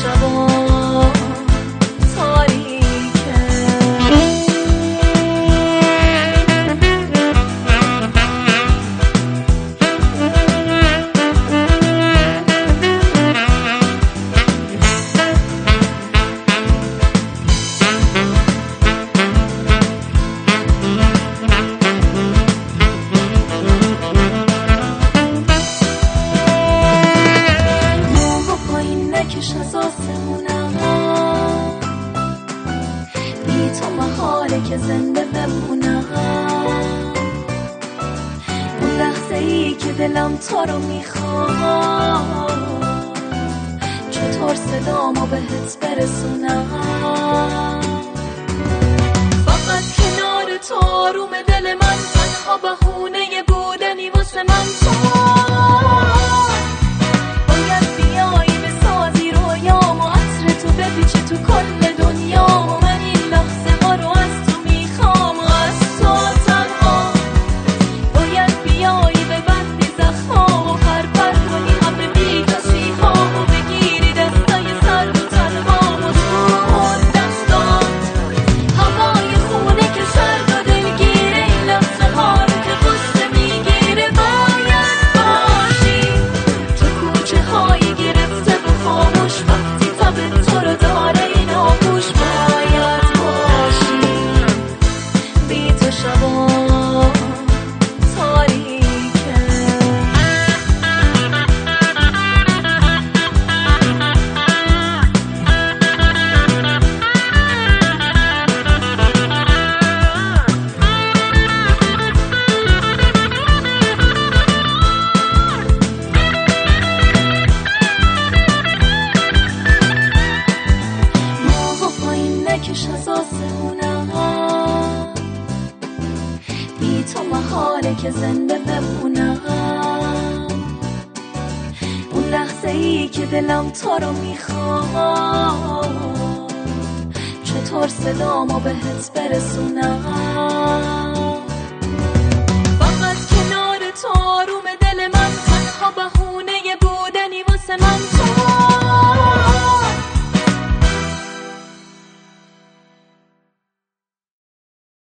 شبا نکش از آسمونم، بی تو محاله که زنده بمونم. اون لحظه ای که دلم تو رو میخواد، چطور صدامو بهت برسونم. فقط کنار تو آروم دل من، تنها بهونه بودنی واسه من. تو بپیچه تو کل دنیا و من این لحظه ها رو از تو میخوام. از تو تنها باید بیایی ببندی زخمام و پرپر کنی همه بی کسی ها و بگیری دستای سرد و تنهام و تو دستات هوای خونه که سرد و دلگیره. این لحظه ها رو که قصه میگیره باید باشی تو کوچه های گرفته و خاموش. وقتی تب تو رو داره این آغوش باید باشی. بی تو شبا تاریکه. نکش از آسمونم، بی تو محاله که زنده بمونم. اون لحظه ای که دلم تو رو میخواد، چطور صدامو بهت برسونم.